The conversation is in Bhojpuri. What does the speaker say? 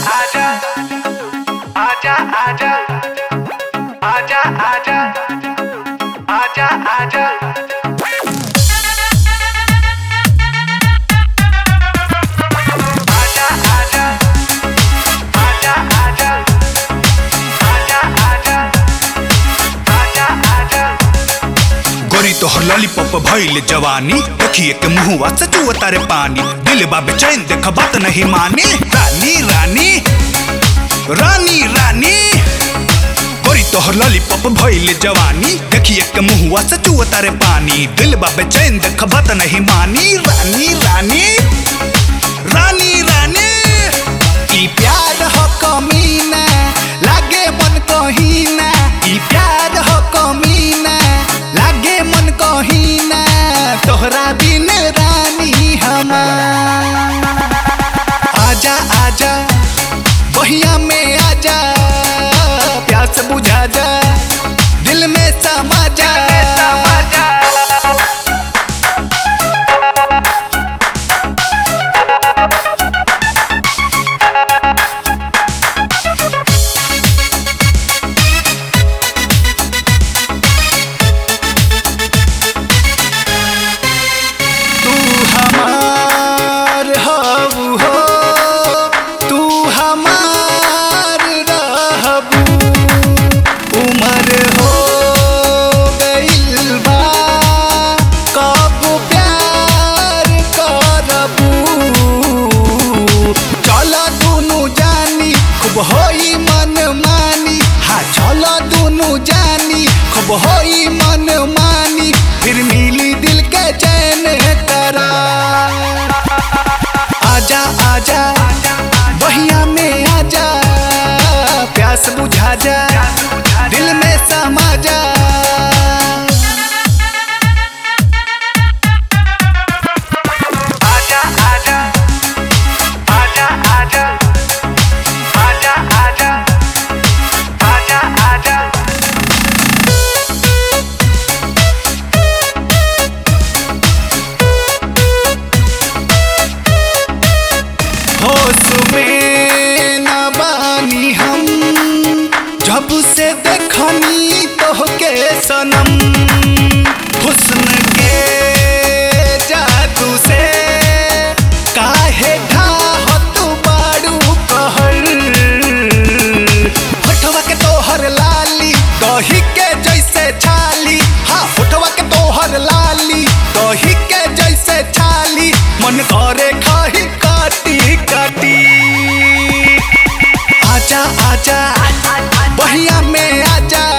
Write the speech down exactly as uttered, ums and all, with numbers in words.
आजा आजा आजा आजा आजा आजा आजा तोहर लॉलीपॉप भइल जवानी देखिए के मुहुआ से चुआ तारे पानी दिल बा बेचैन देख बात नहीं मानी रानी रानी रानी रानी गोरी तोहर लॉलीपॉप भइल जवानी देखिए के मुहुआ से चुआ तारे पानी दिल बा बेचैन देख बात नहीं मानी रानी रानी रानी रानी ई प्यार हो कमीना लागे मन कहीना ई प्यार हो कमीना लागे मन कहीना तोहरा बिन रानी हमार आजा आजा बहिया में आजा प्यास बुझा जा दिल में समा जा होई मन मानी हाँ चलो दोनों जानी खूब होई मन मानी फिर मिली दिल के चैन करार आजा आजा बहिया में आजा प्यास बुझा जा दिल में समा जा में न बानी हम जब से देखनी तोहके सनम हुस्न के जादू से काहे ढाहत बारू कहर होठवा के तोहर लाली दही के जैसे छाली हाँ होठवा के तोहर लाली दही के जैसे छाली मन करे खाही काटी काटी आजा आजा बहिया में आजा